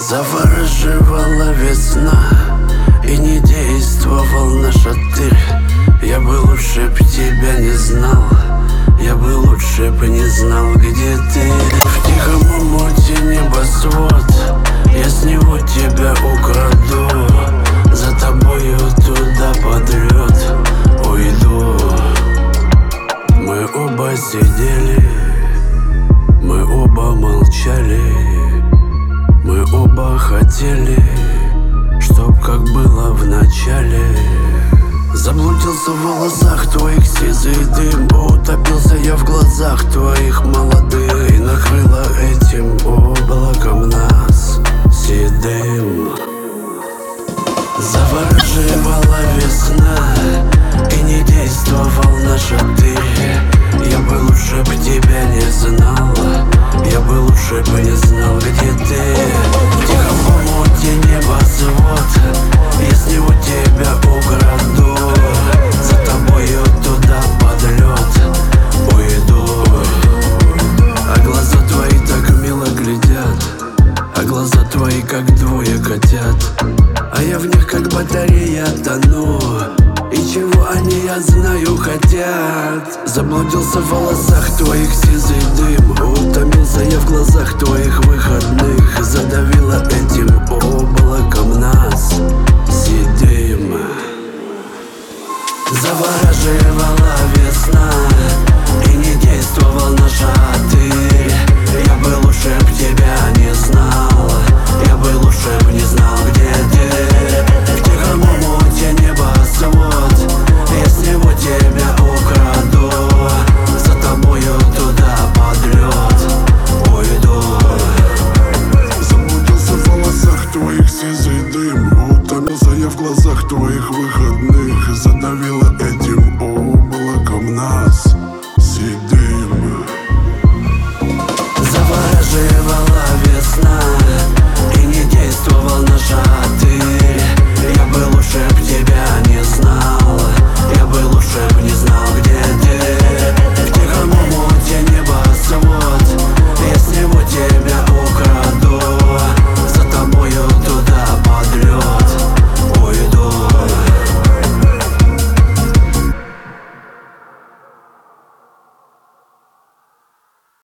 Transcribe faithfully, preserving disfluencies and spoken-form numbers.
Завораживала весна, и не действовал наш отель. Я бы лучше б тебя не знал, я бы лучше б не знал, где ты. В тихом омуте небосвод, я с него тебя украду. За тобою туда под лед уйду. Мы оба сидели, мы оба молчали, мы оба хотели, чтоб как было в начале. Заблудился в волосах твоих сизый дым, утопился я в глазах твоих молодых, и накрыло этим облаком нас седым. Завораживала весна, и не действовал наш отель. Я бы лучше б тебя не знал, я бы лучше бы не знал, где ты. В тихом омуте небосвод, я с него тебя украду. За тобою туда под лед уйду. А глаза твои так мило глядят, а глаза твои как двое котят, а я в них как батарея тону. И чего они, я знаю, хотят. Заблудился в волосах твоих сизый дым, утомился я в глазах твоих выходных. Задавило этим облаком нас седым. Завораживала весна, и не действовал наш отель. Я бы лучше б тебя не знал, я бы лучше б не знал, где ты. В тихом омуте небосвод, я с него тебя украду. За тобою туда под лед уйду. Заблудился в волосах твоих сизый дым, утомился я в глазах твоих выходных. Задавило этим облаком нас